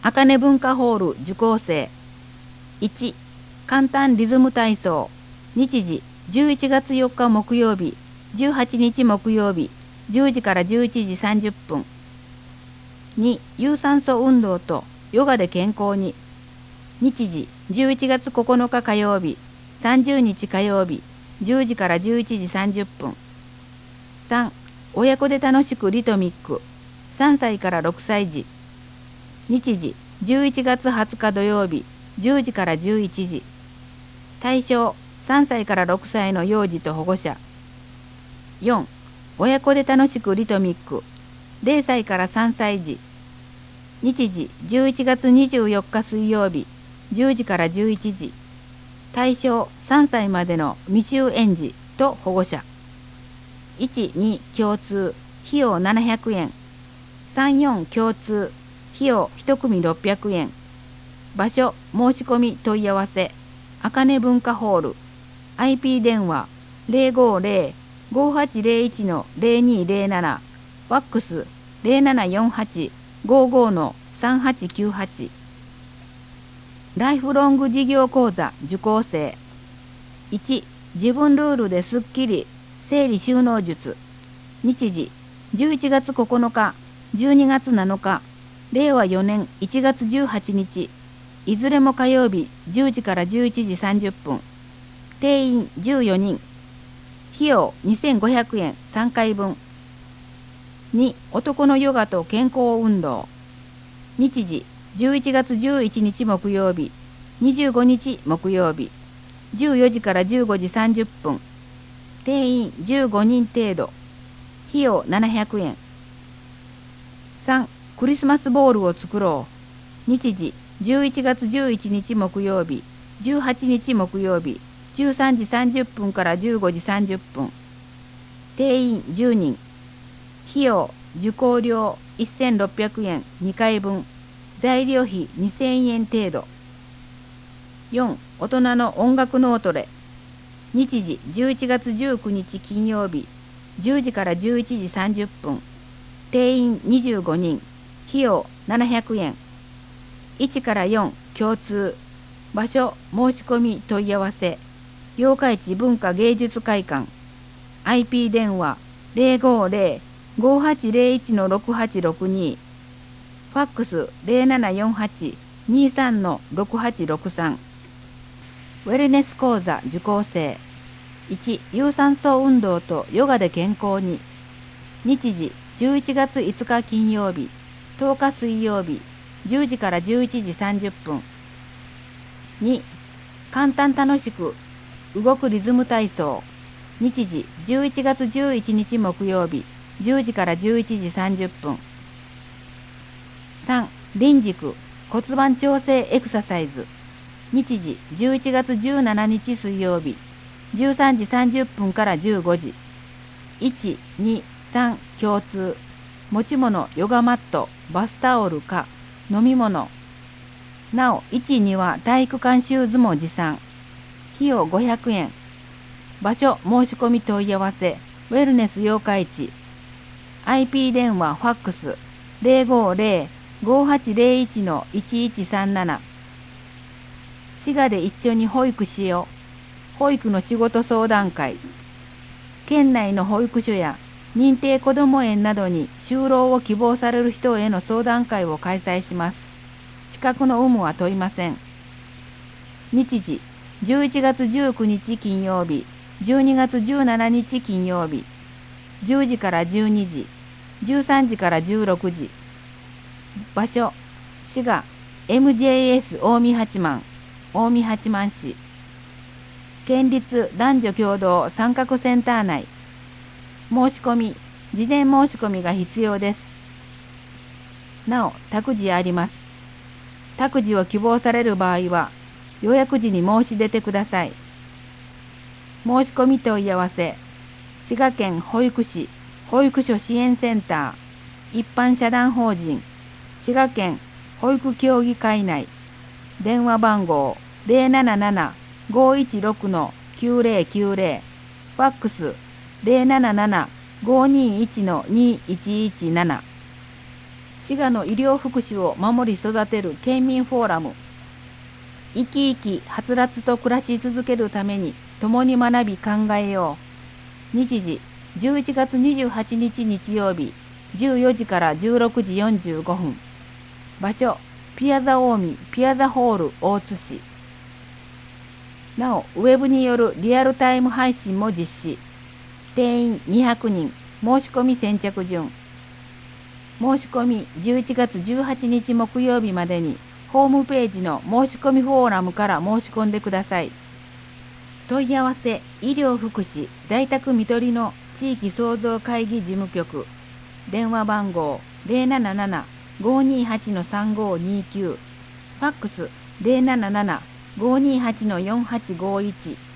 あかね文化ホール受講生。1、簡単リズム体操。日時11月4日木曜日、18日木曜日、10時から11時30分。2、有酸素運動とヨガで健康に。日時11月9日火曜日、30日火曜日、10時から11時30分。3、親子で楽しくリトミック。3歳から6歳児。日時11月20日土曜日、10時から11時。対象3歳から6歳の幼児と保護者。4、親子で楽しくリトミック。0歳から3歳児。日時11月24日水曜日、10時から11時。対象3歳までの未就園児と保護者。1、2共通、費用700円。3、4共通、費用1組600円。場所、申し込み問い合わせ、あかね文化ホール。IP 電話050-5801-0207。ファックス0748-55-3898。ライフロング事業講座受講生。1、自分ルールですっきり整理収納術。日時11月9日、12月7日、令和4年1月18日。いずれも火曜日10時から11時30分。定員14人。費用2500円3回分。2、男のヨガと健康運動。日時11月11日木曜日、25日木曜日、14時から15時30分。定員15人程度。費用700円。3、クリスマスボールを作ろう。日時11月11日木曜日、18日木曜日、13時30分から15時30分。定員10人。費用受講料1600円2回分。材料費2000円程度。4、大人の音楽脳トレ。日時11月19日金曜日、10時から11時30分。定員25人。費用700円。1から4共通。場所、申し込み問い合わせ、八日市文化芸術会館。IP 電話050-5801-6862。ファックス0748-23-6863。ウェルネス講座受講生。1、有酸素運動とヨガで健康に。日時11月5日金曜日、10日水曜日、10時から11時30分。2、簡単楽しく動くリズム体操。日時11月11日木曜日、10時から11時30分。3、輪軸骨盤調整エクササイズ。日時11月17日水曜日、13時30分から15時。1、2、3共通。持ち物ヨガマット、バスタオルか飲み物。なお1、2は体育館シューズも持参。費用500円。場所申し込み問い合わせ、ウェルネス八日市。IP 電話ファックス050-5801-1137。滋賀で一緒に保育しよう。保育の仕事相談会。県内の保育所や認定こども園などに就労を希望される人への相談会を開催します。資格の有無は問いません。日時11月19日金曜日、12月17日金曜日、10時から12時、13時から16時。場所滋賀 MJS 近江八幡、近江八幡市。県立男女共同参画センター内。申し込み、事前申し込みが必要です。なお、託児あります。託児を希望される場合は、予約時に申し出てください。申し込み問い合わせ、滋賀県保育士保育所支援センター、一般社団法人、滋賀県保育協議会内。電話番号077-516-9090。ファックス077-521-2117。 滋賀の医療福祉を守り育てる県民フォーラム。生き生きはつらつと暮らし続けるために共に学び考えよう。日時11月28日日曜日14時から16時45分。場所ピアザ近江ピアザホール大津市。なおウェブによるリアルタイム配信も実施。定員200人。申し込み先着順。申し込み11月18日木曜日までにホームページの申し込みフォーラムから申し込んでください。問い合わせ医療福祉在宅看取りの地域創造会議事務局。電話番号 077-528-3529。ファックス 077-528-4851。